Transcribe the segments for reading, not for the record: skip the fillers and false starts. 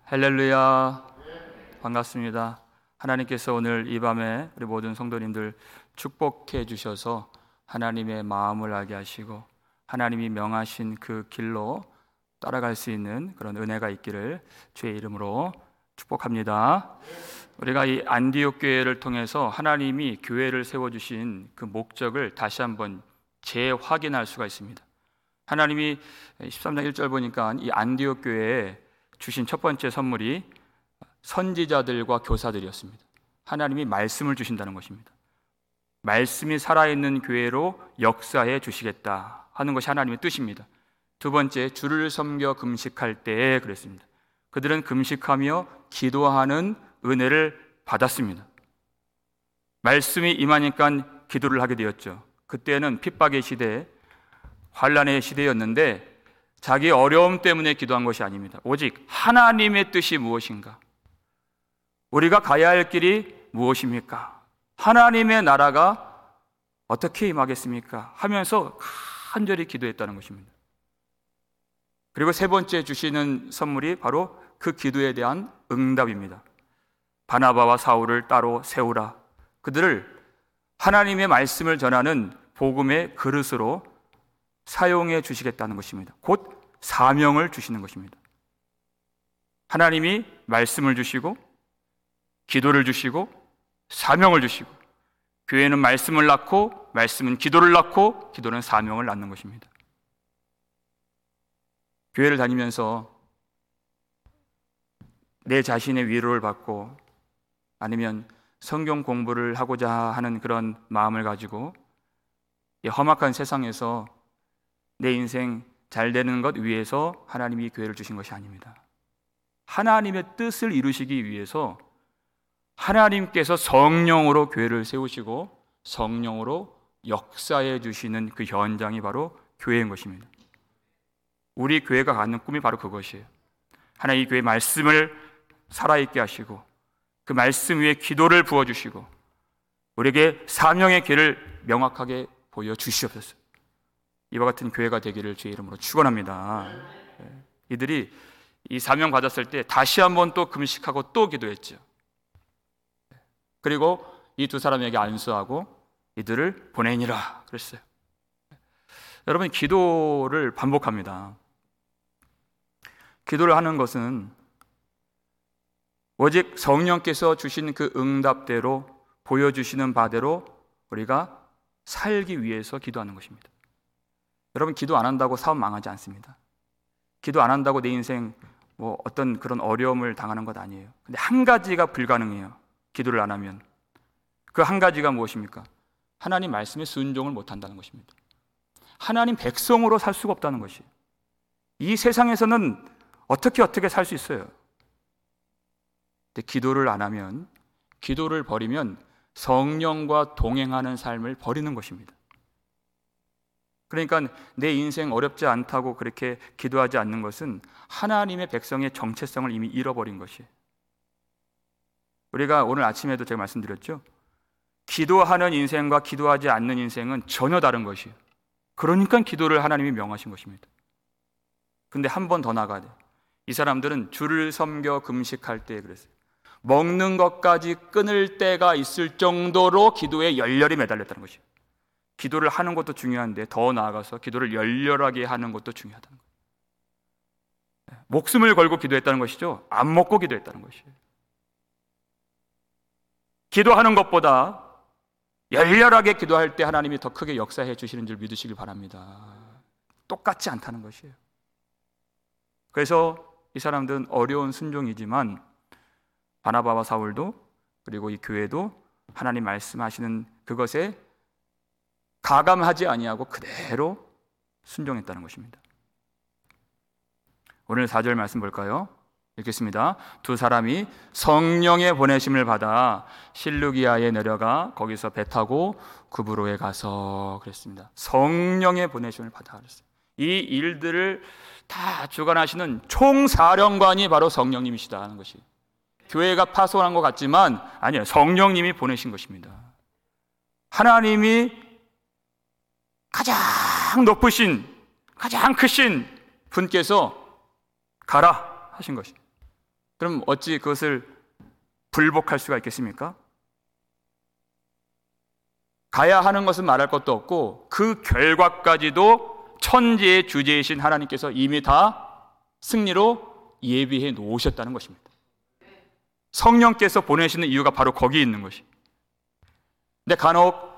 할렐루야, 반갑습니다. 하나님께서 오늘 이 밤에 우리 모든 성도님들 축복해 주셔서 하나님의 마음을 알게 하시고 하나님이 명하신 그 길로 따라갈 수 있는 그런 은혜가 있기를 주의 이름으로 축복합니다. 우리가 이 안디옥 교회를 통해서 하나님이 교회를 세워주신 그 목적을 다시 한번 재확인할 수가 있습니다. 하나님이 13장 1절 보니까 이 안디옥 교회에 주신 첫 번째 선물이 선지자들과 교사들이었습니다. 하나님이 말씀을 주신다는 것입니다. 말씀이 살아있는 교회로 역사해 주시겠다 하는 것이 하나님의 뜻입니다. 두 번째, 주를 섬겨 금식할 때에 그랬습니다. 그들은 금식하며 기도하는 은혜를 받았습니다. 말씀이 임하니까 기도를 하게 되었죠. 그때는 핍박의 시대, 환난의 시대였는데 자기 어려움 때문에 기도한 것이 아닙니다. 오직 하나님의 뜻이 무엇인가? 우리가 가야 할 길이 무엇입니까? 하나님의 나라가 어떻게 임하겠습니까? 하면서 간절히 기도했다는 것입니다. 그리고 세 번째 주시는 선물이 바로 그 기도에 대한 응답입니다. 바나바와 사울을 따로 세우라. 그들을 하나님의 말씀을 전하는 복음의 그릇으로 사용해 주시겠다는 것입니다. 곧 사명을 주시는 것입니다. 하나님이 말씀을 주시고 기도를 주시고 사명을 주시고, 교회는 말씀을 낳고 말씀은 기도를 낳고 기도는 사명을 낳는 것입니다. 교회를 다니면서 내 자신의 위로를 받고 아니면 성경 공부를 하고자 하는 그런 마음을 가지고 이 험악한 세상에서 내 인생 잘 되는 것 위해서 하나님이 교회를 주신 것이 아닙니다. 하나님의 뜻을 이루시기 위해서 하나님께서 성령으로 교회를 세우시고 성령으로 역사해 주시는 그 현장이 바로 교회인 것입니다. 우리 교회가 갖는 꿈이 바로 그것이에요. 하나님 이 교회 말씀을 살아있게 하시고 그 말씀 위에 기도를 부어주시고 우리에게 사명의 길을 명확하게 보여주시옵소서. 이와 같은 교회가 되기를 주의 이름으로 축원합니다. 이들이 이 사명 받았을 때 다시 한번 또 금식하고 또 기도했죠. 그리고 이 두 사람에게 안수하고 이들을 보내니라 그랬어요. 여러분, 기도를 반복합니다. 기도를 하는 것은 오직 성령께서 주신 그 응답대로 보여주시는 바대로 우리가 살기 위해서 기도하는 것입니다. 여러분, 기도 안 한다고 사업 망하지 않습니다. 기도 안 한다고 내 인생 어떤 그런 어려움을 당하는 것 아니에요. 근데 한 가지가 불가능해요. 기도를 안 하면. 그 한 가지가 무엇입니까? 하나님 말씀에 순종을 못 한다는 것입니다. 하나님 백성으로 살 수가 없다는 것이에요. 이 세상에서는 어떻게 살 수 있어요? 근데 기도를 안 하면, 기도를 버리면 성령과 동행하는 삶을 버리는 것입니다. 그러니까 내 인생 어렵지 않다고 그렇게 기도하지 않는 것은 하나님의 백성의 정체성을 이미 잃어버린 것이에요. 우리가 오늘 아침에도 제가 말씀드렸죠. 기도하는 인생과 기도하지 않는 인생은 전혀 다른 것이에요. 그러니까 기도를 하나님이 명하신 것입니다. 근데 한 번 더 나가야 돼요. 이 사람들은 주를 섬겨 금식할 때 그랬어요. 먹는 것까지 끊을 때가 있을 정도로 기도에 열렬히 매달렸다는 것이에요. 기도를 하는 것도 중요한데 더 나아가서 기도를 열렬하게 하는 것도 중요하다는 거예요. 목숨을 걸고 기도했다는 것이죠. 안 먹고 기도했다는 것이에요. 기도하는 것보다 열렬하게 기도할 때 하나님이 더 크게 역사해 주시는 줄 믿으시길 바랍니다. 똑같지 않다는 것이에요. 그래서 이 사람들은 어려운 순종이지만 바나바와 사울도 그리고 이 교회도 하나님 말씀하시는 그것에 가감하지 아니하고 그대로 순종했다는 것입니다. 오늘 4절 말씀 볼까요? 읽겠습니다. 두 사람이 성령의 보내심을 받아 실루기아에 내려가 거기서 배 타고 구브로에 가서 그랬습니다. 성령의 보내심을 받아 그랬어요. 이 일들을 다 주관하시는 총사령관이 바로 성령님이시다 하는 것이, 교회가 파송한 것 같지만 아니에요. 성령님이 보내신 것입니다. 하나님이 가장 높으신, 가장 크신 분께서 가라 하신 것입니다. 그럼 어찌 그것을 불복할 수가 있겠습니까? 가야 하는 것은 말할 것도 없고 그 결과까지도 천지의 주제이신 하나님께서 이미 다 승리로 예비해 놓으셨다는 것입니다. 성령께서 보내시는 이유가 바로 거기에 있는 것입니다. 근데 간혹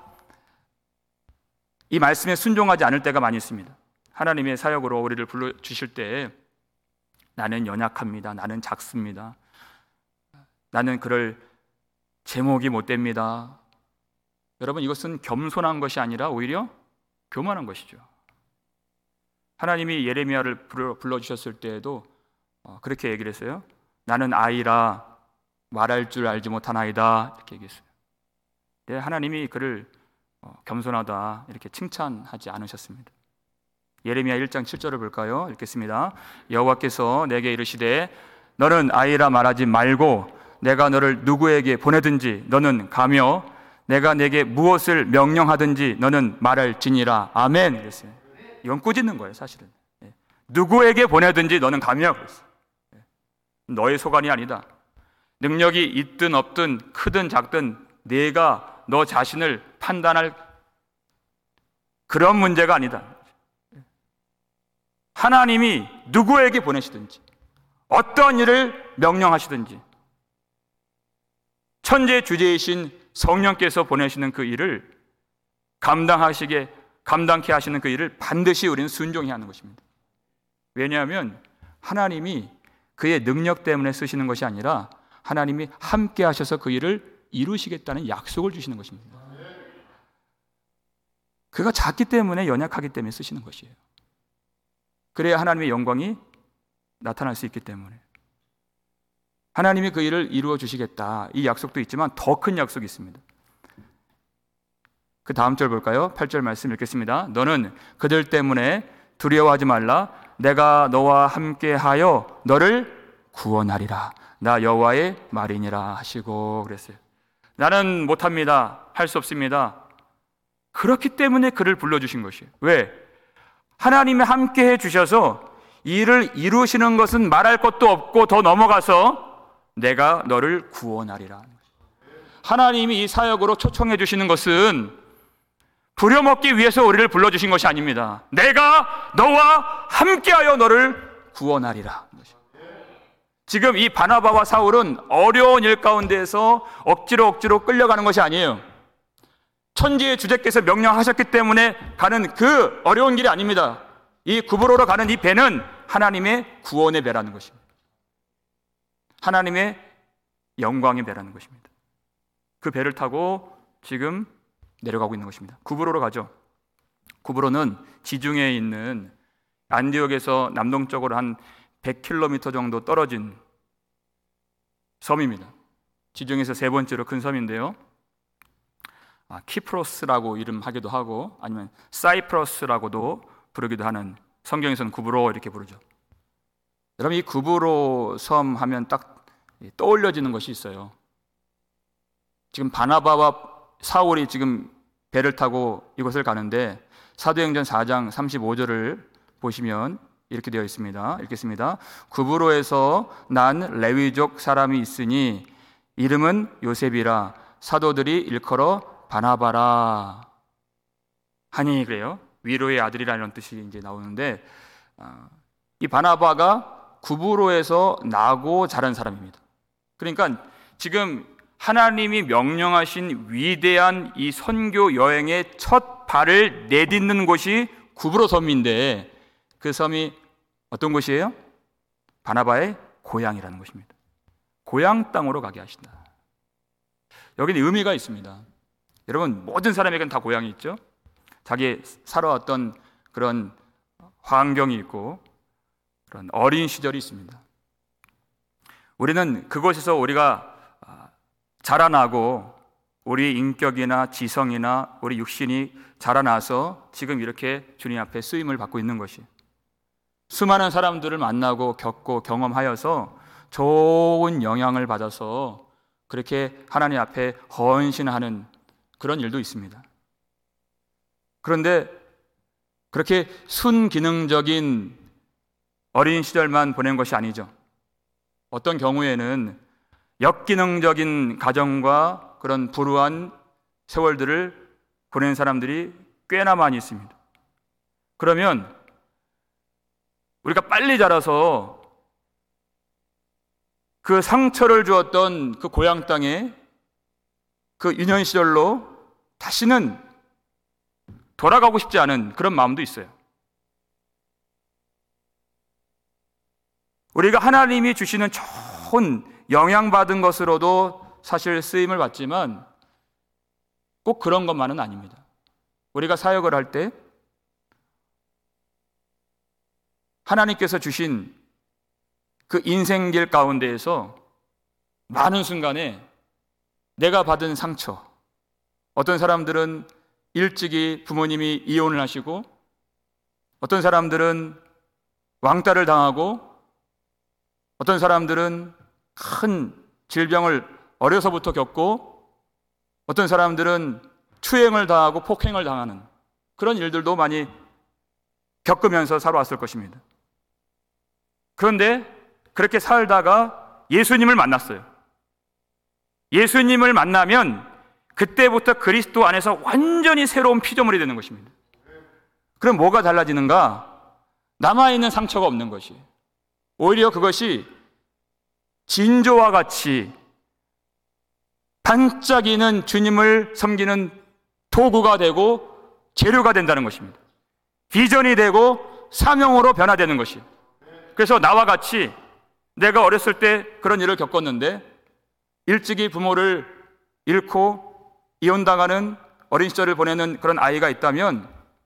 이 말씀에 순종하지 않을 때가 많이 있습니다. 하나님의 사역으로 우리를 불러주실 때 나는 연약합니다. 나는 작습니다. 나는 그럴 제목이 못 됩니다. 여러분, 이것은 겸손한 것이 아니라 오히려 교만한 것이죠. 하나님이 예레미야를 불러주셨을 때에도 그렇게 얘기를 했어요. 나는 아이라 말할 줄 알지 못한 아이다, 이렇게 얘기했어요. 네, 하나님이 그를 겸손하다 이렇게 칭찬하지 않으셨습니다. 예레미야 1장 7절을 볼까요? 읽겠습니다. 여호와께서 내게 이르시되 너는 아이라 말하지 말고 내가 너를 누구에게 보내든지 너는 가며 내가 내게 무엇을 명령하든지 너는 말할지니라. 아멘. 그랬어요. 이건 꾸짖는 거예요, 사실은. 누구에게 보내든지 너는 가며 그랬어요. 너의 소관이 아니다. 능력이 있든 없든 크든 작든 내가 너 자신을 판단할 그런 문제가 아니다. 하나님이 누구에게 보내시든지 어떤 일을 명령하시든지 천지의 주제이신 성령께서 보내시는 그 일을 감당케 하시는 그 일을 반드시 우리는 순종해야 하는 것입니다. 왜냐하면 하나님이 그의 능력 때문에 쓰시는 것이 아니라 하나님이 함께 하셔서 그 일을 이루시겠다는 약속을 주시는 것입니다. 그가 작기 때문에 연약하기 때문에 쓰시는 것이에요. 그래야 하나님의 영광이 나타날 수 있기 때문에 하나님이 그 일을 이루어 주시겠다, 이 약속도 있지만 더 큰 약속이 있습니다. 그 다음 절 볼까요? 8절 말씀 읽겠습니다. 너는 그들 때문에 두려워하지 말라. 내가 너와 함께하여 너를 구원하리라. 나 여호와의 말이니라 하시고 그랬어요. 나는 못합니다. 할 수 없습니다. 그렇기 때문에 그를 불러주신 것이에요. 왜? 하나님이 함께해 주셔서 이 일을 이루시는 것은 말할 것도 없고 더 넘어가서 내가 너를 구원하리라. 하나님이 이 사역으로 초청해 주시는 것은 부려먹기 위해서 우리를 불러주신 것이 아닙니다. 내가 너와 함께하여 너를 구원하리라. 지금 이 바나바와 사울은 어려운 일 가운데에서 억지로 끌려가는 것이 아니에요. 천지의 주제께서 명령하셨기 때문에 가는 그 어려운 길이 아닙니다. 이 구브로로 가는 이 배는 하나님의 구원의 배라는 것입니다. 하나님의 영광의 배라는 것입니다. 그 배를 타고 지금 내려가고 있는 것입니다. 구브로로 가죠. 구브로는 지중해에 있는 안디옥에서 남동쪽으로 한 100km 정도 떨어진 섬입니다. 지중해에서 세 번째로 큰 섬인데요. 키프로스라고 이름하기도 하고 아니면 사이프러스라고도 부르기도 하는, 성경에서는 구브로 이렇게 부르죠. 여러분, 이 구브로 섬 하면 딱 떠올려지는 것이 있어요. 지금 바나바와 사울이 지금 배를 타고 이곳을 가는데 사도행전 4장 35절을 보시면 이렇게 되어 있습니다. 읽겠습니다. 구브로에서 난 레위족 사람이 있으니 이름은 요셉이라 사도들이 일컬어 바나바라 하니, 그래요. 위로의 아들이라는 뜻이 이제 나오는데 이 바나바가 구브로에서 나고 자란 사람입니다. 그러니까 지금 하나님이 명령하신 위대한 이 선교 여행의 첫 발을 내딛는 곳이 구브로 섬인데 그 섬이 어떤 곳이에요? 바나바의 고향이라는 것입니다. 고향 땅으로 가게 하신다. 여기는 의미가 있습니다. 여러분, 모든 사람에게는 다 고향이 있죠. 자기 살아왔던 그런 환경이 있고 그런 어린 시절이 있습니다. 우리는 그곳에서 우리가 자라나고 우리 인격이나 지성이나 우리 육신이 자라나서 지금 이렇게 주님 앞에 쓰임을 받고 있는 것이, 수많은 사람들을 만나고 겪고 경험하여서 좋은 영향을 받아서 그렇게 하나님 앞에 헌신하는 그런 일도 있습니다. 그런데 그렇게 순기능적인 어린 시절만 보낸 것이 아니죠. 어떤 경우에는 역기능적인 가정과 그런 불우한 세월들을 보낸 사람들이 꽤나 많이 있습니다. 그러면 우리가 빨리 자라서 그 상처를 주었던 그 고향 땅에 그 유년 시절로 다시는 돌아가고 싶지 않은 그런 마음도 있어요. 우리가 하나님이 주시는 좋은 영향받은 것으로도 사실 쓰임을 받지만 꼭 그런 것만은 아닙니다. 우리가 사역을 할 때 하나님께서 주신 그 인생길 가운데에서 많은 순간에 내가 받은 상처, 어떤 사람들은 일찍이 부모님이 이혼을 하시고, 어떤 사람들은 왕따를 당하고, 어떤 사람들은 큰 질병을 어려서부터 겪고, 어떤 사람들은 추행을 당하고 폭행을 당하는 그런 일들도 많이 겪으면서 살아왔을 것입니다. 그런데 그렇게 살다가 예수님을 만났어요. 예수님을 만나면 그때부터 그리스도 안에서 완전히 새로운 피조물이 되는 것입니다. 그럼 뭐가 달라지는가? 남아있는 상처가 없는 것이, 오히려 그것이 진조와 같이 반짝이는 주님을 섬기는 도구가 되고 재료가 된다는 것입니다. 비전이 되고 사명으로 변화되는 것이. 그래서 나와 같이 내가 어렸을 때 그런 일을 겪었는데 일찍이 부모를 잃고 이혼당하는 어린 시절을 보내는 그런 아이가 있다면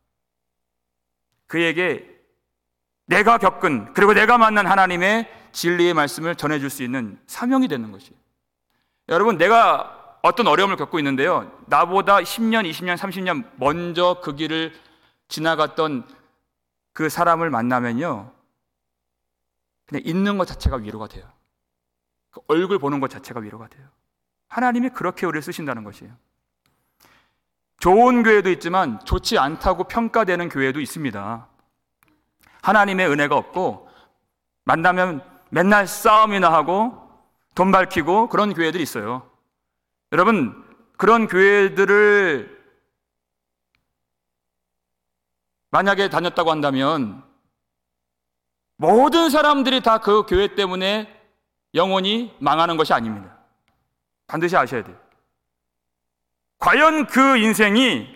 그에게 내가 겪은, 그리고 내가 만난 하나님의 진리의 말씀을 전해줄 수 있는 사명이 되는 것이에요. 여러분, 내가 어떤 어려움을 겪고 있는데요, 나보다 10년, 20년, 30년 먼저 그 길을 지나갔던 그 사람을 만나면요, 그냥 있는 것 자체가 위로가 돼요. 그 얼굴 보는 것 자체가 위로가 돼요. 하나님이 그렇게 우리를 쓰신다는 것이에요. 좋은 교회도 있지만 좋지 않다고 평가되는 교회도 있습니다. 하나님의 은혜가 없고 만나면 맨날 싸움이나 하고 돈 밝히고 그런 교회들이 있어요. 여러분, 그런 교회들을 만약에 다녔다고 한다면 모든 사람들이 다 그 교회 때문에 영혼이 망하는 것이 아닙니다. 반드시 아셔야 돼요. 과연 그 인생이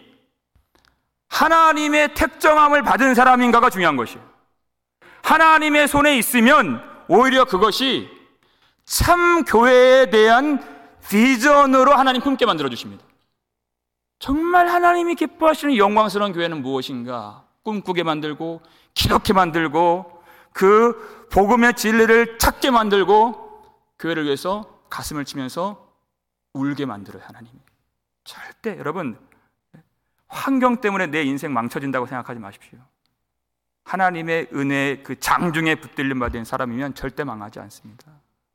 하나님의 택정함을 받은 사람인가가 중요한 것이에요. 하나님의 손에 있으면 오히려 그것이 참 교회에 대한 비전으로 하나님 품게 만들어주십니다. 정말 하나님이 기뻐하시는 영광스러운 교회는 무엇인가 꿈꾸게 만들고 기렇게 만들고 그 복음의 진리를 찾게 만들고 교회를 위해서 가슴을 치면서 울게 만들어요. 하나님이. 절대 여러분 환경 때문에 내 인생 망쳐진다고 생각하지 마십시오. 하나님의 은혜의 그 장중에 붙들림 받은 사람이면 절대 망하지 않습니다.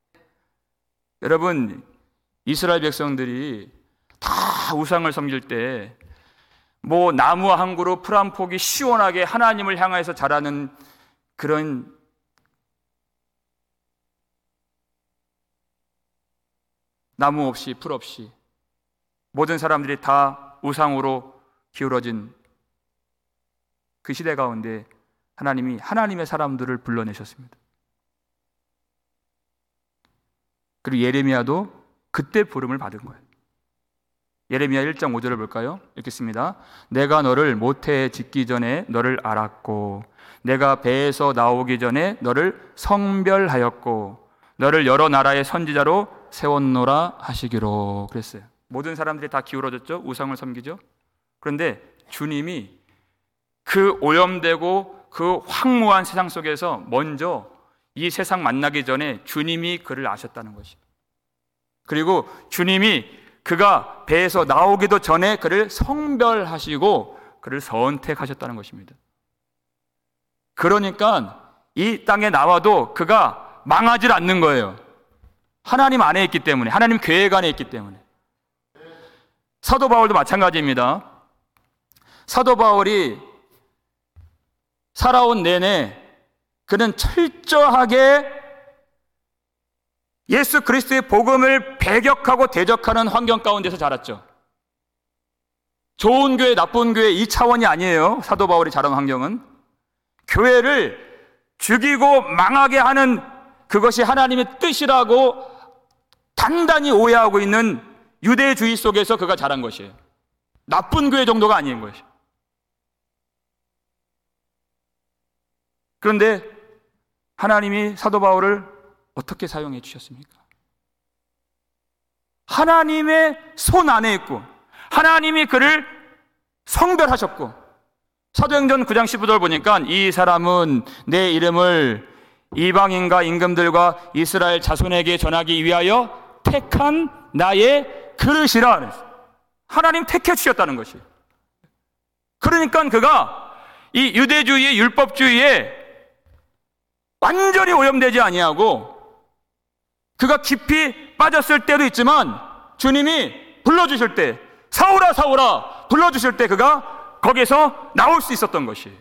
여러분, 이스라엘 백성들이 다 우상을 섬길 때 뭐 나무 한 그루 풀 한 폭이 시원하게 하나님을 향해서 자라는 그런 나무 없이 풀 없이 모든 사람들이 다 우상으로 기울어진 그 시대 가운데 하나님이 하나님의 사람들을 불러내셨습니다. 그리고 예레미야도 그때 부름을 받은 거예요. 예레미야 1장 5절을 볼까요? 읽겠습니다. 내가 너를 모태에 짓기 전에 너를 알았고 내가 배에서 나오기 전에 너를 성별하였고 너를 여러 나라의 선지자로 세웠노라 하시기로 그랬어요. 모든 사람들이 다 기울어졌죠? 우상을 섬기죠? 그런데 주님이 그 오염되고 그 황무한 세상 속에서 먼저 이 세상 만나기 전에 주님이 그를 아셨다는 것이에요. 그리고 주님이 그가 배에서 나오기도 전에 그를 성별하시고 그를 선택하셨다는 것입니다. 그러니까 이 땅에 나와도 그가 망하지 않는 거예요. 하나님 안에 있기 때문에, 하나님 계획 안에 있기 때문에. 사도 바울도 마찬가지입니다. 사도 바울이 살아온 내내 그는 철저하게 예수 그리스도의 복음을 배격하고 대적하는 환경 가운데서 자랐죠. 좋은 교회, 나쁜 교회 이 차원이 아니에요. 사도 바울이 자란 환경은 교회를 죽이고 망하게 하는 그것이 하나님의 뜻이라고 단단히 오해하고 있는 유대주의 속에서 그가 자란 것이에요. 나쁜 교회 정도가 아닌 것이에요. 그런데 하나님이 사도 바울을 어떻게 사용해 주셨습니까? 하나님의 손 안에 있고 하나님이 그를 성별하셨고, 사도행전 9장 15절 보니까 이 사람은 내 이름을 이방인과 임금들과 이스라엘 자손에게 전하기 위하여 택한 나의 그릇이라 그랬어요. 하나님 택해 주셨다는 것이. 그러니까 그가 이 유대주의의 율법주의에 완전히 오염되지 아니하고, 그가 깊이 빠졌을 때도 있지만 주님이 불러주실 때, 사울아 사울아 불러주실 때 그가 거기에서 나올 수 있었던 것이.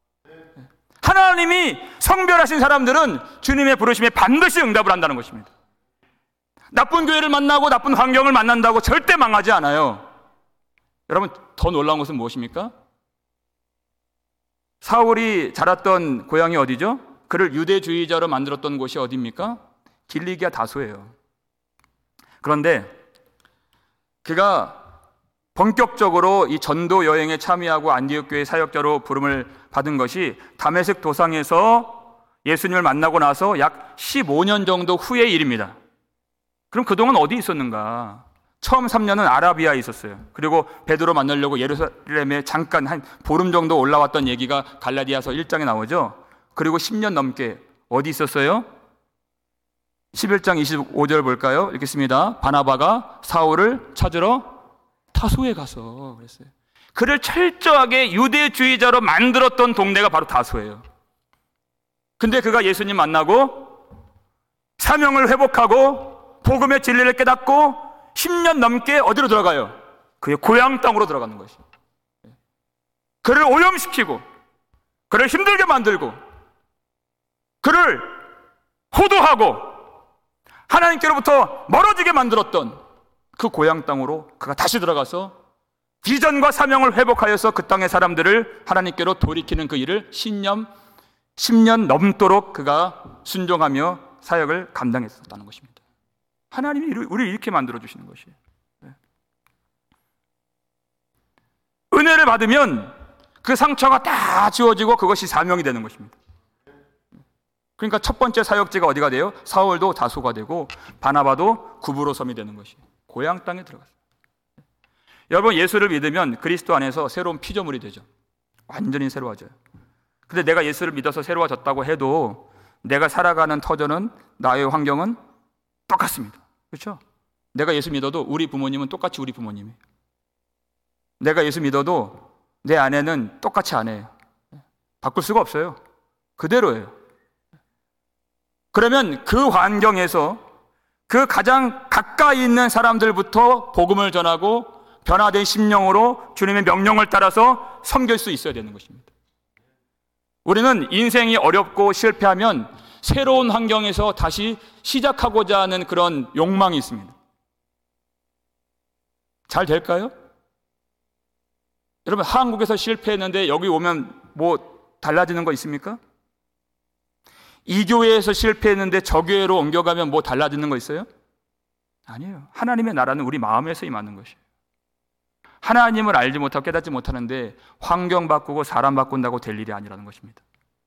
하나님이 성별하신 사람들은 주님의 부르심에 반드시 응답을 한다는 것입니다. 나쁜 교회를 만나고 나쁜 환경을 만난다고 절대 망하지 않아요. 여러분, 더 놀라운 것은 무엇입니까? 사울이 자랐던 고향이 어디죠? 그를 유대주의자로 만들었던 곳이 어디입니까? 길리기아 다소예요. 그런데 그가 본격적으로 이 전도 여행에 참여하고 안디옥 교회 사역자로 부름을 받은 것이 다메섹 도상에서 예수님을 만나고 나서 약 15년 정도 후의 일입니다. 그럼 그동안 어디 있었는가? 처음 3년은 아라비아에 있었어요. 그리고 베드로 만나려고 예루살렘에 잠깐 한 보름 정도 올라왔던 얘기가 갈라디아서 1장에 나오죠. 그리고 10년 넘게 어디 있었어요? 11장 25절 볼까요? 읽겠습니다. 바나바가 사울을 찾으러 다소에 가서 그랬어요. 그를 철저하게 유대주의자로 만들었던 동네가 바로 다소예요. 근데 그가 예수님 만나고 사명을 회복하고 복음의 진리를 깨닫고 10년 넘게 어디로 들어가요? 그의 고향 땅으로 들어가는 것이에요. 그를 오염시키고 그를 힘들게 만들고 그를 호도하고 하나님께로부터 멀어지게 만들었던 그 고향 땅으로 그가 다시 들어가서 비전과 사명을 회복하여서 그 땅의 사람들을 하나님께로 돌이키는 그 일을 10년 넘도록 그가 순종하며 사역을 감당했었다는 것입니다. 하나님이 우리를 이렇게 만들어주시는 것이에요. 은혜를 받으면 그 상처가 다 지워지고 그것이 사명이 되는 것입니다. 그러니까 첫 번째 사역지가 어디가 돼요? 사울도 다소가 되고 바나바도 구브로섬이 되는 것이에요. 고향 땅에 들어갔어요. 여러분, 예수를 믿으면 그리스도 안에서 새로운 피조물이 되죠. 완전히 새로워져요. 근데 내가 예수를 믿어서 새로워졌다고 해도 내가 살아가는 터전은, 나의 환경은 똑같습니다. 그렇죠? 내가 예수 믿어도 우리 부모님은 똑같이 우리 부모님이에요. 내가 예수 믿어도 내 아내는 똑같이 아내예요. 바꿀 수가 없어요. 그대로예요. 그러면 그 환경에서 그 가장 가까이 있는 사람들부터 복음을 전하고 변화된 심령으로 주님의 명령을 따라서 섬길 수 있어야 되는 것입니다. 우리는 인생이 어렵고 실패하면 새로운 환경에서 다시 시작하고자 하는 그런 욕망이 있습니다. 잘 될까요? 여러분, 한국에서 실패했는데 여기 오면 뭐 달라지는 거 있습니까? 이 교회에서 실패했는데 저 교회로 옮겨가면 뭐 달라지는 거 있어요? 아니에요. 하나님의 나라는 우리 마음에서 임하는 것이에요. 하나님을 알지 못하고 깨닫지 못하는데 환경 바꾸고 사람 바꾼다고 될 일이 아니라는 것입니다.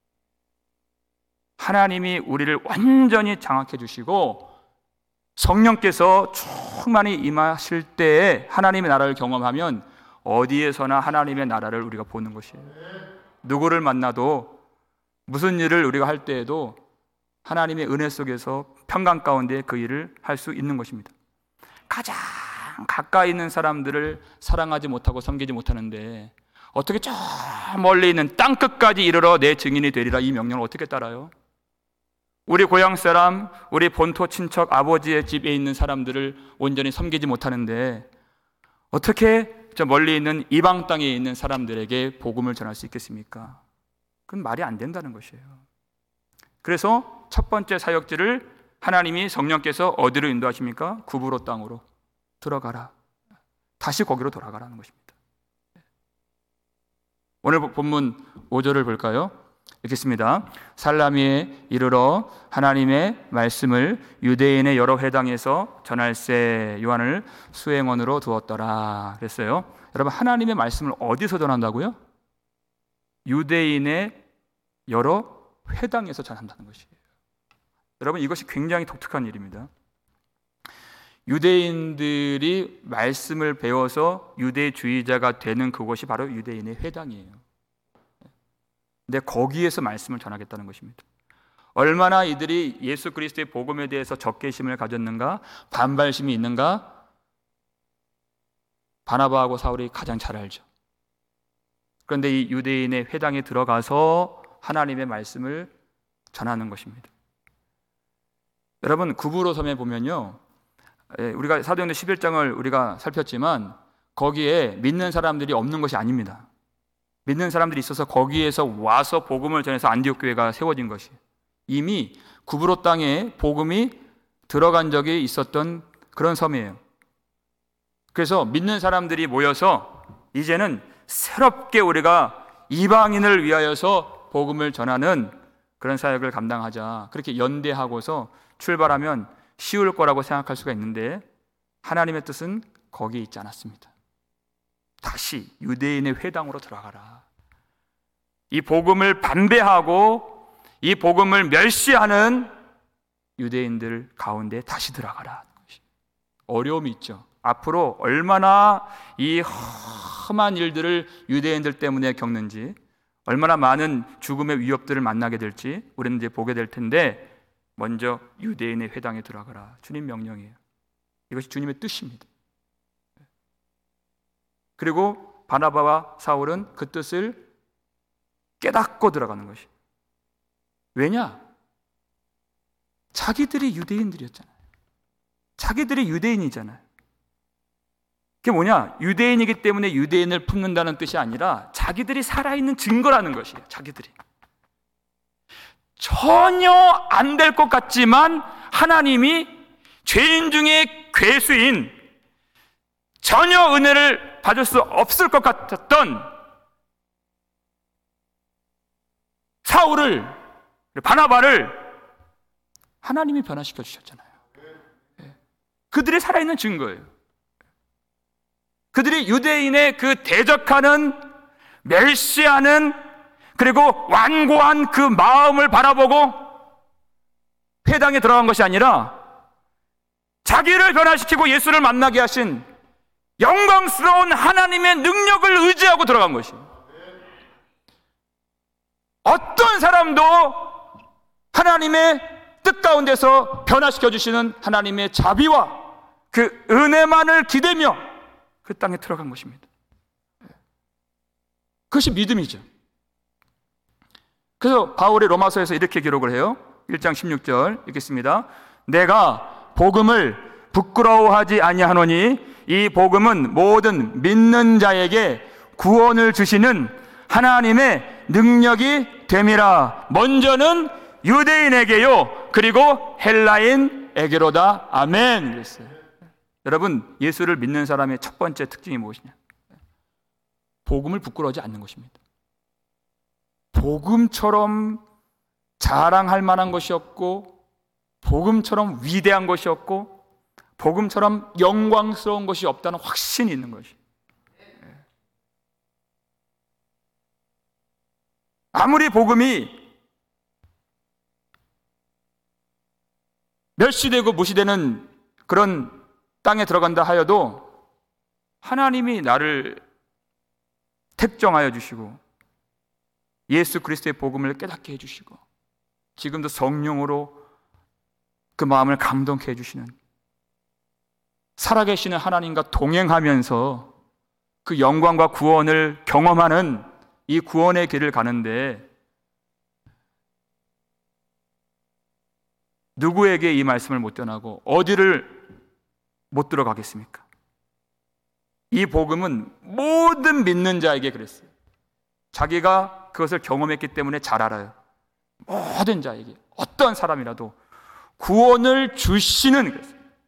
하나님이 우리를 완전히 장악해 주시고 성령께서 충만히 임하실 때에 하나님의 나라를 경험하면 어디에서나 하나님의 나라를 우리가 보는 것이에요. 누구를 만나도 무슨 일을 우리가 할 때에도 하나님의 은혜 속에서 평강 가운데 그 일을 할 수 있는 것입니다. 가장 가까이 있는 사람들을 사랑하지 못하고 섬기지 못하는데 어떻게 저 멀리 있는 땅끝까지 이르러 내 증인이 되리라, 이 명령을 어떻게 따라요? 우리 고향 사람, 우리 본토 친척 아버지의 집에 있는 사람들을 온전히 섬기지 못하는데 어떻게 저 멀리 있는 이방 땅에 있는 사람들에게 복음을 전할 수 있겠습니까? 그건 말이 안 된다는 것이에요. 그래서 첫 번째 사역지를 하나님이 성령께서 어디로 인도하십니까? 구브로 땅으로 들어가라. 다시 거기로 돌아가라는 것입니다. 오늘 본문 5절을 볼까요? 읽겠습니다. 살라미에 이르러 하나님의 말씀을 유대인의 여러 회당에서 전할세 요한을 수행원으로 두었더라 그랬어요. 여러분, 하나님의 말씀을 어디서 전한다고요? 유대인의 여러 회당에서 전한다는 것이에요. 여러분, 이것이 굉장히 독특한 일입니다. 유대인들이 말씀을 배워서 유대주의자가 되는 그곳이 바로 유대인의 회당이에요. 근데 거기에서 말씀을 전하겠다는 것입니다. 얼마나 이들이 예수 그리스도의 복음에 대해서 적개심을 가졌는가, 반발심이 있는가, 바나바하고 사울이 가장 잘 알죠. 그런데 이 유대인의 회당에 들어가서 하나님의 말씀을 전하는 것입니다. 여러분, 구브로 섬에 보면요, 우리가 사도행전 11장을 우리가 살폈지만 거기에 믿는 사람들이 없는 것이 아닙니다. 믿는 사람들이 있어서 거기에서 와서 복음을 전해서 안디옥 교회가 세워진 것이, 이미 구브로 땅에 복음이 들어간 적이 있었던 그런 섬이에요. 그래서 믿는 사람들이 모여서 이제는 새롭게 우리가 이방인을 위하여서 복음을 전하는 그런 사역을 감당하자, 그렇게 연대하고서 출발하면 쉬울 거라고 생각할 수가 있는데 하나님의 뜻은 거기에 있지 않았습니다. 다시 유대인의 회당으로 들어가라. 이 복음을 반대하고 이 복음을 멸시하는 유대인들 가운데 다시 들어가라. 어려움이 있죠. 앞으로 얼마나 이 험한 일들을 유대인들 때문에 겪는지, 얼마나 많은 죽음의 위협들을 만나게 될지 우리는 이제 보게 될 텐데, 먼저 유대인의 회당에 들어가라. 주님 명령이에요. 이것이 주님의 뜻입니다. 그리고 바나바와 사울은 그 뜻을 깨닫고 들어가는 것이. 왜냐? 자기들이 유대인들이었잖아요. 자기들이 유대인이잖아요. 그게 뭐냐? 유대인이기 때문에 유대인을 품는다는 뜻이 아니라 자기들이 살아있는 증거라는 것이에요. 자기들이 전혀 안 될 것 같지만 하나님이 죄인 중에 괴수인, 전혀 은혜를 받을 수 없을 것 같았던 사울을, 바나바를 하나님이 변화시켜 주셨잖아요. 그들이 살아있는 증거예요. 그들이 유대인의 그 대적하는, 멸시하는, 그리고 완고한 그 마음을 바라보고 회당에 들어간 것이 아니라 자기를 변화시키고 예수를 만나게 하신 영광스러운 하나님의 능력을 의지하고 들어간 것이에요. 어떤 사람도 하나님의 뜻 가운데서 변화시켜 주시는 하나님의 자비와 그 은혜만을 기대며 그 땅에 들어간 것입니다. 그것이 믿음이죠. 그래서 바울이 로마서에서 이렇게 기록을 해요. 1장 16절 읽겠습니다. 내가 복음을 부끄러워하지 아니하노니 이 복음은 모든 믿는 자에게 구원을 주시는 하나님의 능력이 됨이라. 먼저는 유대인에게요, 그리고 헬라인에게로다. 아멘. 그랬어요. 여러분, 예수를 믿는 사람의 첫 번째 특징이 무엇이냐? 복음을 부끄러워하지 않는 것입니다. 복음처럼 자랑할 만한 것이 없고, 복음처럼 위대한 것이 없고, 복음처럼 영광스러운 것이 없다는 확신이 있는 것이. 아무리 복음이 멸시되고 무시되는 그런 땅에 들어간다 하여도 하나님이 나를 택정하여 주시고 예수 그리스도의 복음을 깨닫게 해주시고 지금도 성령으로 그 마음을 감동케 해주시는, 살아계시는 하나님과 동행하면서 그 영광과 구원을 경험하는 이 구원의 길을 가는데 누구에게 이 말씀을 못 전하고 어디를 못 들어가겠습니까? 이 복음은 모든 믿는 자에게 그랬어요. 자기가 그것을 경험했기 때문에 잘 알아요. 모든 자에게, 어떤 사람이라도 구원을 주시는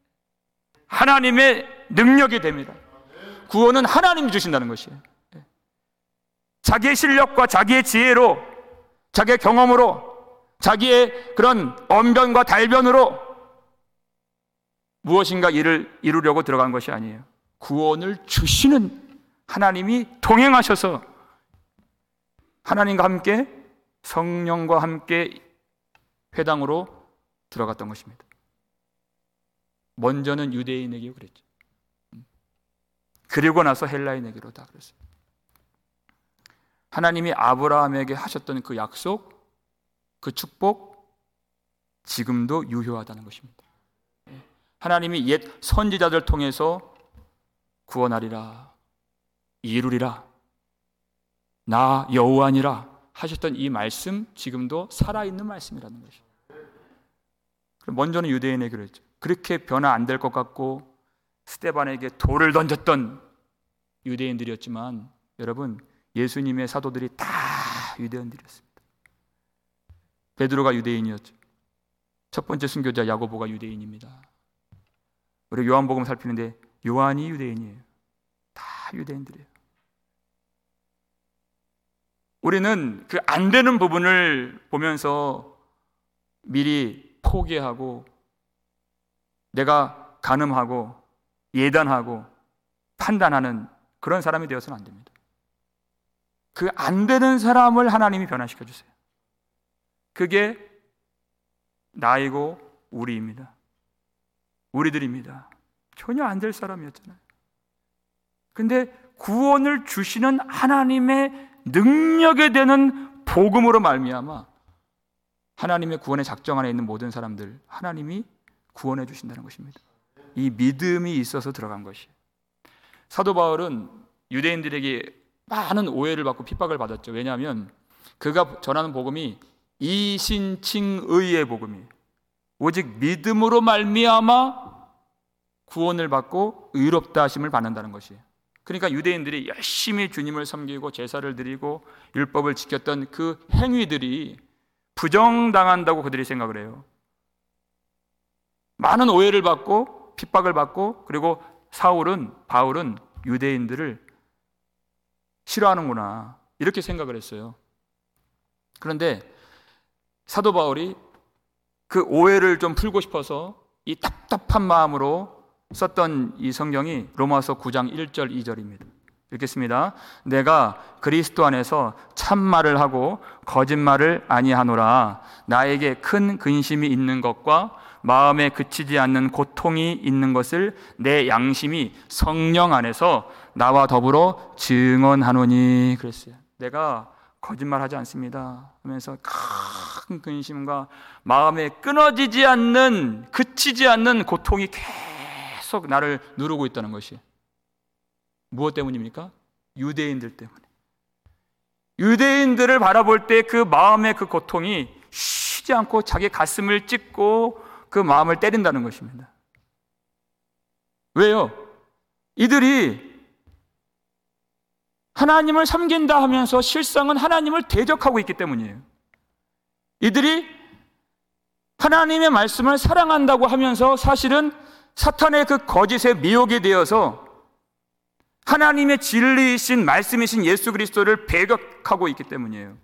하나님의 능력이 됩니다. 구원은 하나님이 주신다는 것이에요. 자기의 실력과 자기의 지혜로, 자기의 경험으로, 자기의 그런 언변과 달변으로 무엇인가 일을 이루려고 들어간 것이 아니에요. 구원을 주시는 하나님이 동행하셔서 하나님과 함께 성령과 함께 회당으로 들어갔던 것입니다. 먼저는 유대인에게 그랬죠. 그리고 나서 헬라인에게로 다 그랬어요. 하나님이 아브라함에게 하셨던 그 약속, 그 축복, 지금도 유효하다는 것입니다. 하나님이 옛 선지자들 통해서 구원하리라, 이루리라, 나 여호와니라 하셨던 이 말씀, 지금도 살아있는 말씀이라는 것이죠. 먼저는 유대인에게 그랬죠. 그렇게 변화 안 될 것 같고 스데반에게 돌을 던졌던 유대인들이었지만, 여러분, 예수님의 사도들이 다 유대인들이었습니다. 베드로가 유대인이었죠. 첫 번째 순교자 야고보가 유대인입니다. 우리 요한복음 살피는데 요한이 유대인이에요. 다 유대인들이에요. 우리는 그 안 되는 부분을 보면서 미리 포기하고 내가 간음하고 예단하고 판단하는 그런 사람이 되어서는 안 됩니다. 그 안 되는 사람을 하나님이 변화시켜 주세요. 그게 나이고 우리입니다. 우리들입니다. 전혀 안 될 사람이었잖아요. 근데 구원을 주시는 하나님의 능력에 되는 복음으로 말미암아 하나님의 구원의 작정 안에 있는 모든 사람들 하나님이 구원해 주신다는 것입니다. 이 믿음이 있어서 들어간 것이에요. 사도 바울은 유대인들에게 많은 오해를 받고 핍박을 받았죠. 왜냐하면 그가 전하는 복음이 이신칭의의 복음이에요. 오직 믿음으로 말미암아 구원을 받고 의롭다 하심을 받는다는 것이에요. 그러니까 유대인들이 열심히 주님을 섬기고 제사를 드리고 율법을 지켰던 그 행위들이 부정당한다고 그들이 생각을 해요. 많은 오해를 받고 핍박을 받고, 그리고 바울은 유대인들을 싫어하는구나 이렇게 생각을 했어요. 그런데 사도 바울이 그 오해를 좀 풀고 싶어서 이 답답한 마음으로 썼던 이 성경이 로마서 9장 1절 2절입니다. 읽겠습니다. 내가 그리스도 안에서 참말을 하고 거짓말을 아니하노라. 나에게 큰 근심이 있는 것과 마음에 그치지 않는 고통이 있는 것을 내 양심이 성령 안에서 나와 더불어 증언하노니. 그랬어요. 내가 거짓말하지 않습니다 하면서 큰 근심과 마음에 끊어지지 않는, 그치지 않는 고통이 계속 나를 누르고 있다는 것이 무엇 때문입니까? 유대인들 때문에. 유대인들을 바라볼 때 그 마음의 그 고통이 쉬지 않고 자기 가슴을 찢고 그 마음을 때린다는 것입니다. 왜요? 이들이 하나님을 섬긴다 하면서 실상은 하나님을 대적하고 있기 때문이에요. 이들이 하나님의 말씀을 사랑한다고 하면서 사실은 사탄의 그 거짓에 미혹이 되어서 하나님의 진리이신 말씀이신 예수 그리스도를 배격하고 있기 때문이에요.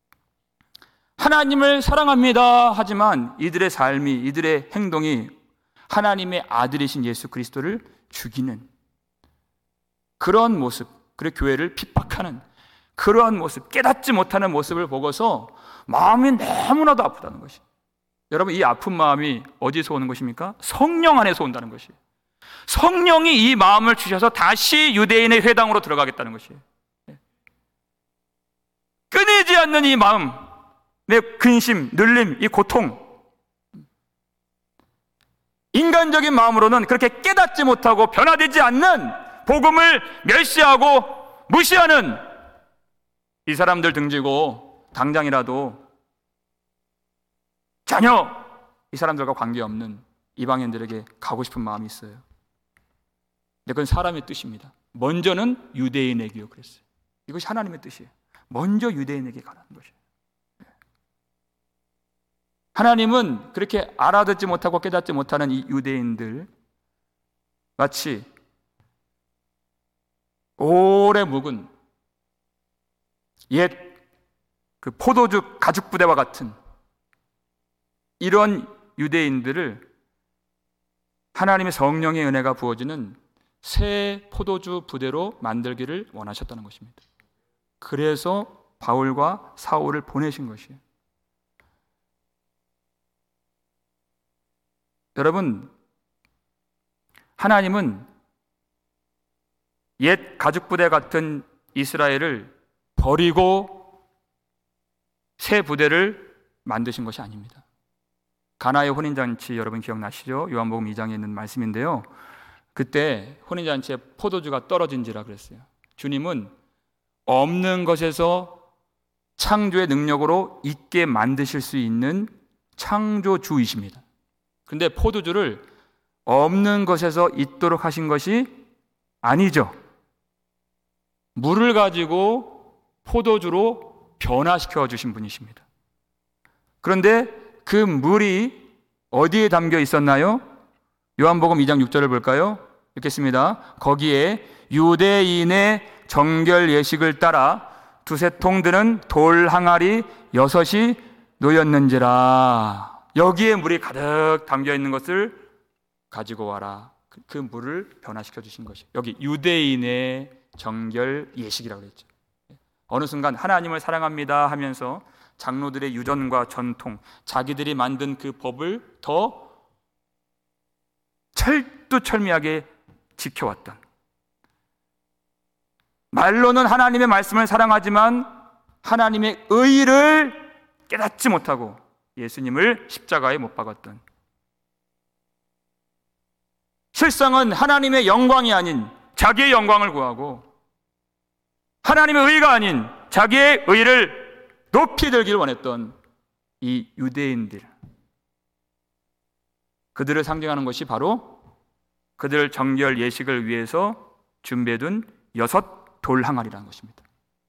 하나님을 사랑합니다 하지만 이들의 삶이, 이들의 행동이 하나님의 아들이신 예수 그리스도를 죽이는 그런 모습, 그리고 교회를 핍박하는 그러한 모습, 깨닫지 못하는 모습을 보고서 마음이 너무나도 아프다는 것이. 여러분, 이 아픈 마음이 어디서 오는 것입니까? 성령 안에서 온다는 것이에요. 성령이 이 마음을 주셔서 다시 유대인의 회당으로 들어가겠다는 것이에요. 끊이지 않는 이 마음, 내 근심, 눌림, 이 고통, 인간적인 마음으로는 그렇게 깨닫지 못하고 변화되지 않는 복음을 멸시하고 무시하는 이 사람들 등지고 당장이라도 전혀 이 사람들과 관계없는 이방인들에게 가고 싶은 마음이 있어요. 근데 그건 사람의 뜻입니다. 먼저는 유대인에게요 그랬어요. 이것이 하나님의 뜻이에요. 먼저 유대인에게 가라는 것이에요. 하나님은 그렇게 알아듣지 못하고 깨닫지 못하는 이 유대인들, 마치 오래 묵은 옛 그 포도주 가죽 부대와 같은 이런 유대인들을 하나님의 성령의 은혜가 부어지는 새 포도주 부대로 만들기를 원하셨다는 것입니다. 그래서 바울과 사울을 보내신 것이에요. 여러분, 하나님은 옛 가죽 부대 같은 이스라엘을 버리고 새 부대를 만드신 것이 아닙니다. 가나의 혼인잔치 여러분 기억나시죠? 요한복음 2장에 있는 말씀인데요. 그때 혼인잔치에 포도주가 떨어진지라 그랬어요. 주님은 없는 것에서 창조의 능력으로 있게 만드실 수 있는 창조주이십니다. 근데 포도주를 없는 것에서 있도록 하신 것이 아니죠. 물을 가지고 포도주로 변화시켜 주신 분이십니다. 그런데 그 물이 어디에 담겨 있었나요? 요한복음 2장 6절을 볼까요? 읽겠습니다. 거기에 유대인의 정결 예식을 따라 두세 통 드는 돌 항아리 6이 놓였는지라. 여기에 물이 가득 담겨 있는 것을 가지고 와라. 그 물을 변화시켜 주신 것이 여기 유대인의 정결 예식이라고 그랬죠. 어느 순간 하나님을 사랑합니다 하면서 장로들의 유전과 전통, 자기들이 만든 그 법을 더 철두철미하게 지켜왔던, 말로는 하나님의 말씀을 사랑하지만 하나님의 의를 깨닫지 못하고 예수님을 십자가에 못 박았던, 실상은 하나님의 영광이 아닌 자기의 영광을 구하고 하나님의 의가 아닌 자기의 의를 높이 들기를 원했던 이 유대인들, 그들을 상징하는 것이 바로 그들 정결 예식을 위해서 준비해둔 6 돌 항아리라는 것입니다.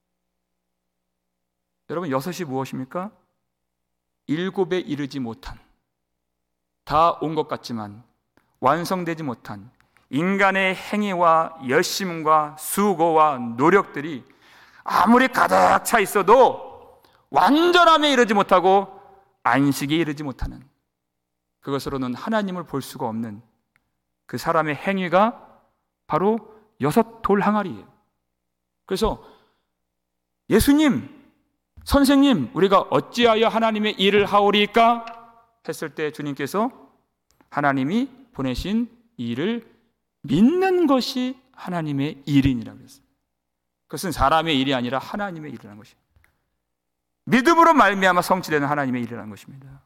여러분, 6이 무엇입니까? 7에 이르지 못한, 다 온 것 같지만 완성되지 못한 인간의 행위와 열심과 수고와 노력들이 아무리 가득 차 있어도 완전함에 이르지 못하고 안식에 이르지 못하는, 그것으로는 하나님을 볼 수가 없는 그 사람의 행위가 바로 6 돌 항아리예요. 그래서 예수님, 선생님, 우리가 어찌하여 하나님의 일을 하오리까 했을 때 주님께서 하나님이 보내신 일을 믿는 것이 하나님의 일인이라고 했어요. 그것은 사람의 일이 아니라 하나님의 일이라는 것입니다. 믿음으로 말미암아 성취되는 하나님의 일이라는 것입니다.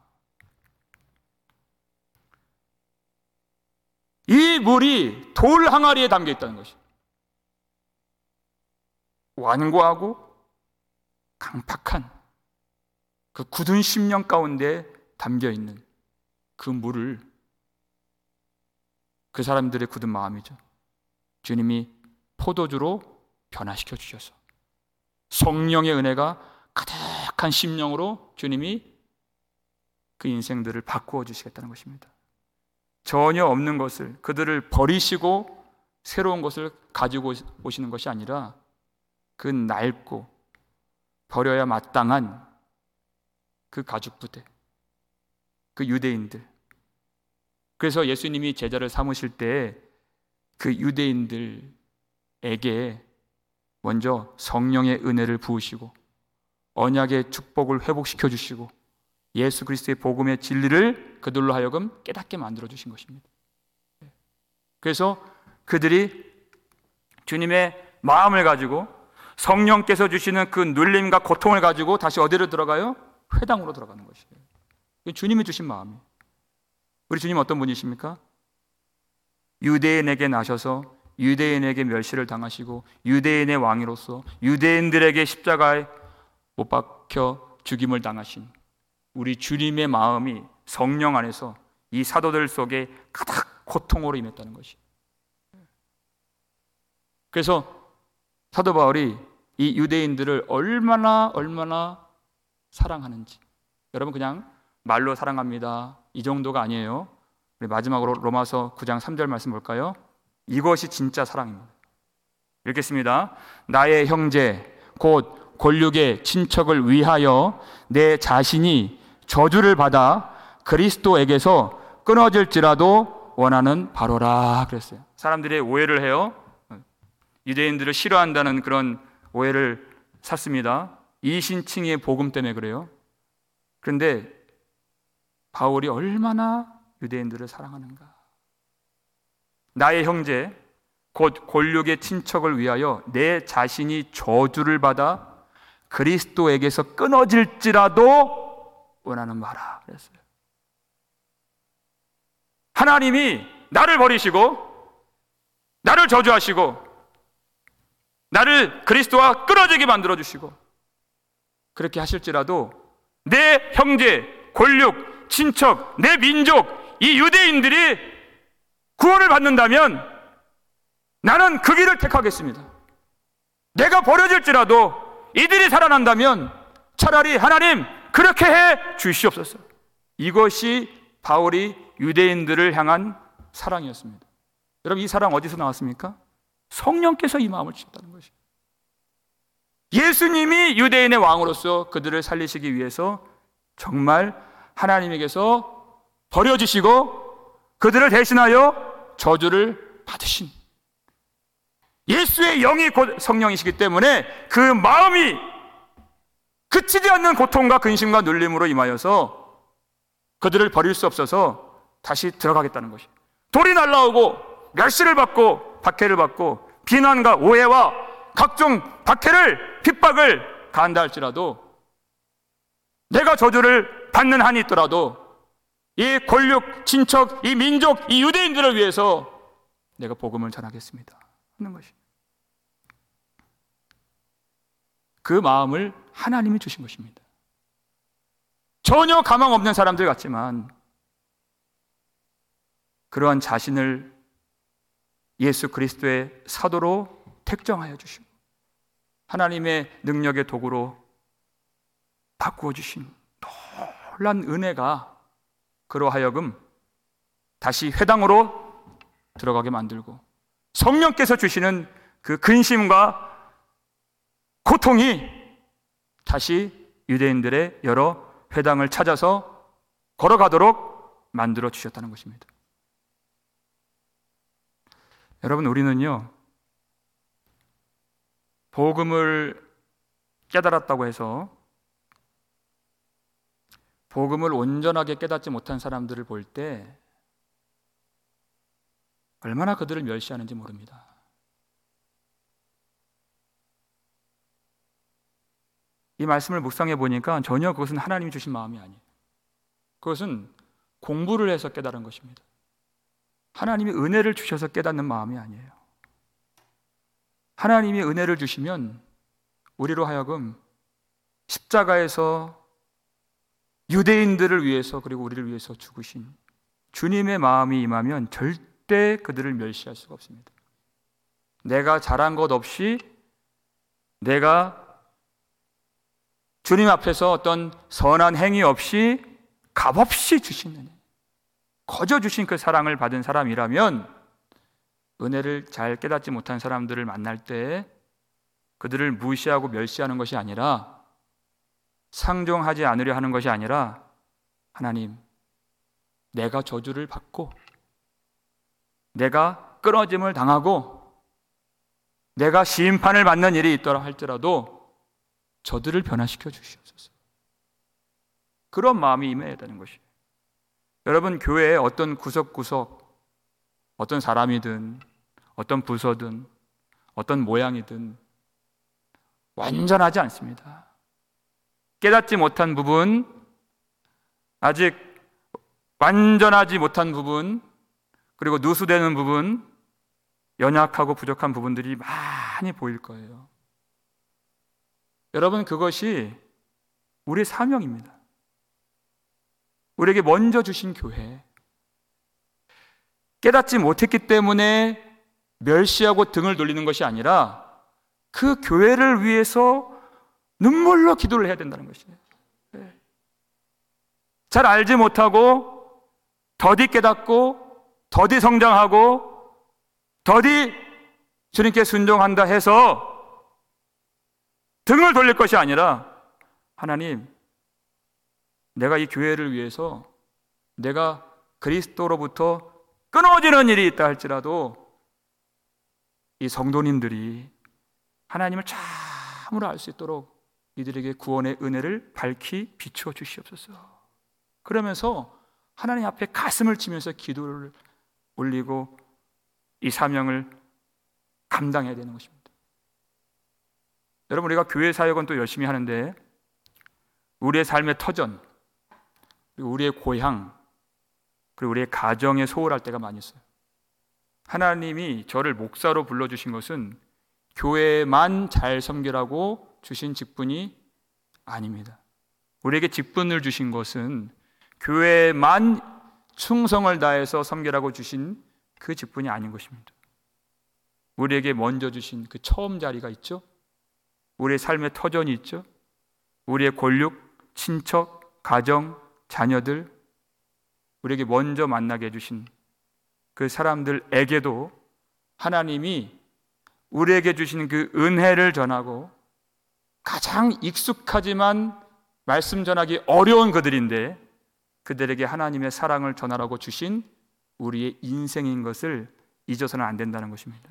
이 물이 돌 항아리에 담겨 있다는 것입니다. 완고하고 강팍한 그 굳은 심령 가운데 담겨 있는 그 물을, 그 사람들의 굳은 마음이죠, 주님이 포도주로 변화시켜 주셔서 성령의 은혜가 가득한 심령으로 주님이 그 인생들을 바꾸어 주시겠다는 것입니다. 전혀 없는 것을, 그들을 버리시고 새로운 것을 가지고 오시는 것이 아니라 그 낡고 버려야 마땅한 그 가죽 부대, 그 유대인들. 그래서 예수님이 제자를 삼으실 때 그 유대인들에게 먼저 성령의 은혜를 부으시고 언약의 축복을 회복시켜 주시고 예수 그리스도의 복음의 진리를 그들로 하여금 깨닫게 만들어 주신 것입니다. 그래서 그들이 주님의 마음을 가지고 성령께서 주시는 그 눌림과 고통을 가지고 다시 어디로 들어가요? 회당으로 들어가는 것이에요. 주님이 주신 마음이에요. 우리 주님 어떤 분이십니까? 유대인에게 나셔서 유대인에게 멸시를 당하시고 유대인의 왕으로서 유대인들에게 십자가에 못 박혀 죽임을 당하신 우리 주님의 마음이 성령 안에서 이 사도들 속에 가득 고통으로 임했다는 것이. 그래서 사도 바울이 이 유대인들을 얼마나 사랑하는지, 여러분 그냥 말로 사랑합니다. 이 정도가 아니에요. 우리 마지막으로 로마서 9장 3절 말씀 볼까요? 이것이 진짜 사랑입니다. 읽겠습니다. 나의 형제 곧 권력의 친척을 위하여 내 자신이 저주를 받아 그리스도에게서 끊어질지라도 원하는 바로라 그랬어요. 사람들이 오해를 해요. 유대인들을 싫어한다는 그런 오해를 샀습니다. 이신칭의 복음 때문에 그래요. 그런데 바울이 얼마나 유대인들을 사랑하는가. 나의 형제 곧 권력의 친척을 위하여 내 자신이 저주를 받아 그리스도에게서 끊어질지라도 원하는 바라 그랬어요. 하나님이 나를 버리시고 나를 저주하시고 나를 그리스도와 끊어지게 만들어주시고 그렇게 하실지라도 내 형제, 권력, 친척, 내 민족, 이 유대인들이 구원을 받는다면 나는 그 길을 택하겠습니다. 내가 버려질지라도 이들이 살아난다면 차라리 하나님 그렇게 해 주시옵소서. 이것이 바울이 유대인들을 향한 사랑이었습니다. 여러분, 이 사랑 어디서 나왔습니까? 성령께서 이 마음을 주셨다는 것이에요. 예수님이 유대인의 왕으로서 그들을 살리시기 위해서 정말 하나님에게서 버려지시고 그들을 대신하여 저주를 받으신 예수의 영이 곧 성령이시기 때문에 그 마음이 그치지 않는 고통과 근심과 눌림으로 임하여서 그들을 버릴 수 없어서 다시 들어가겠다는 것이에요. 돌이 날라오고 멸시를 받고 박해를 받고 비난과 오해와 각종 박해를 핍박을 가한다 할지라도 내가 저주를 받는 한이 있더라도 이 권력, 친척, 이 민족, 이 유대인들을 위해서 내가 복음을 전하겠습니다 하는 것입니다. 그 마음을 하나님이 주신 것입니다. 전혀 가망 없는 사람들 같지만 그러한 자신을 예수 그리스도의 사도로 택정하여 주시고 하나님의 능력의 도구로 바꾸어 주신 놀란 은혜가 그로 하여금 다시 회당으로 들어가게 만들고 성령께서 주시는 그 근심과 고통이 다시 유대인들의 여러 회당을 찾아서 걸어가도록 만들어 주셨다는 것입니다. 여러분, 우리는요 복음을 깨달았다고 해서 복음을 온전하게 깨닫지 못한 사람들을 볼 때 얼마나 그들을 멸시하는지 모릅니다. 이 말씀을 묵상해 보니까 전혀 그것은 하나님이 주신 마음이 아니에요. 그것은 공부를 해서 깨달은 것입니다. 하나님이 은혜를 주셔서 깨닫는 마음이 아니에요. 하나님이 은혜를 주시면 우리로 하여금 십자가에서 유대인들을 위해서 그리고 우리를 위해서 죽으신 주님의 마음이 임하면 절대 그들을 멸시할 수가 없습니다. 내가 잘한 것 없이 내가 주님 앞에서 어떤 선한 행위 없이 값없이 주신 은혜, 거저 주신 그 사랑을 받은 사람이라면 은혜를 잘 깨닫지 못한 사람들을 만날 때 그들을 무시하고 멸시하는 것이 아니라 상종하지 않으려 하는 것이 아니라 하나님, 내가 저주를 받고 내가 끊어짐을 당하고 내가 심판을 받는 일이 있더라 할지라도 저들을 변화시켜 주시옵소서. 그런 마음이 임해야 되는 것이에요. 여러분, 교회에 어떤 구석구석 어떤 사람이든 어떤 부서든 어떤 모양이든 완전하지 않습니다. 깨닫지 못한 부분, 아직 완전하지 못한 부분, 그리고 누수되는 부분, 연약하고 부족한 부분들이 많이 보일 거예요. 여러분, 그것이 우리의 사명입니다. 우리에게 먼저 주신 교회, 깨닫지 못했기 때문에 멸시하고 등을 돌리는 것이 아니라 그 교회를 위해서 눈물로 기도를 해야 된다는 것이에요. 잘 알지 못하고 더디 깨닫고 더디 성장하고 더디 주님께 순종한다 해서 등을 돌릴 것이 아니라, 하나님, 내가 이 교회를 위해서 내가 그리스도로부터 끊어지는 일이 있다 할지라도 이 성도님들이 하나님을 참으로 알 수 있도록 이들에게 구원의 은혜를 밝히 비추어 주시옵소서. 그러면서 하나님 앞에 가슴을 치면서 기도를 올리고 이 사명을 감당해야 되는 것입니다. 여러분, 우리가 교회 사역은 또 열심히 하는데 우리의 삶의 터전, 그리고 우리의 고향, 그리고 우리의 가정에 소홀할 때가 많이 있어요. 하나님이 저를 목사로 불러주신 것은 교회만 잘 섬기라고 주신 직분이 아닙니다. 우리에게 직분을 주신 것은 교회만 충성을 다해서 섬기라고 주신 그 직분이 아닌 것입니다. 우리에게 먼저 주신 그 처음 자리가 있죠. 우리의 삶의 터전이 있죠. 우리의 권력, 친척, 가정, 자녀들, 우리에게 먼저 만나게 해주신 그 사람들에게도 하나님이 우리에게 주신 그 은혜를 전하고, 가장 익숙하지만 말씀 전하기 어려운 그들인데 그들에게 하나님의 사랑을 전하라고 주신 우리의 인생인 것을 잊어서는 안 된다는 것입니다.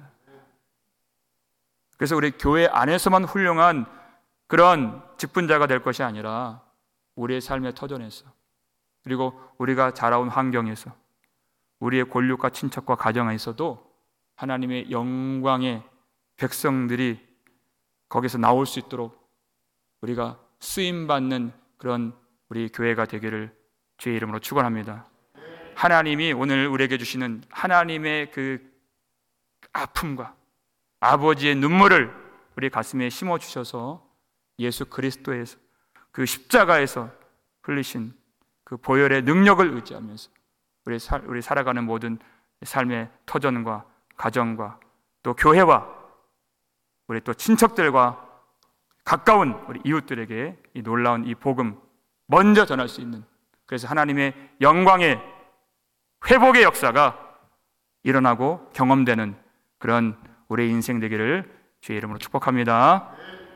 그래서 우리 교회 안에서만 훌륭한 그런 직분자가 될 것이 아니라 우리의 삶의 터전에서, 그리고 우리가 자라온 환경에서, 우리의 권력과 친척과 가정에서도 하나님의 영광의 백성들이 거기서 나올 수 있도록 우리가 쓰임받는 그런 우리 교회가 되기를 주의 이름으로 축원합니다. 하나님이 오늘 우리에게 주시는 하나님의 그 아픔과 아버지의 눈물을 우리 가슴에 심어주셔서 예수 그리스도에서 그 십자가에서 흘리신 그 보혈의 능력을 의지하면서 우리 살아가는 모든 삶의 터전과 가정과 또 교회와 우리 또 친척들과 가까운 우리 이웃들에게 이 놀라운 이 복음 먼저 전할 수 있는, 그래서 하나님의 영광의 회복의 역사가 일어나고 경험되는 그런 우리의 인생 되기를 주의 이름으로 축복합니다.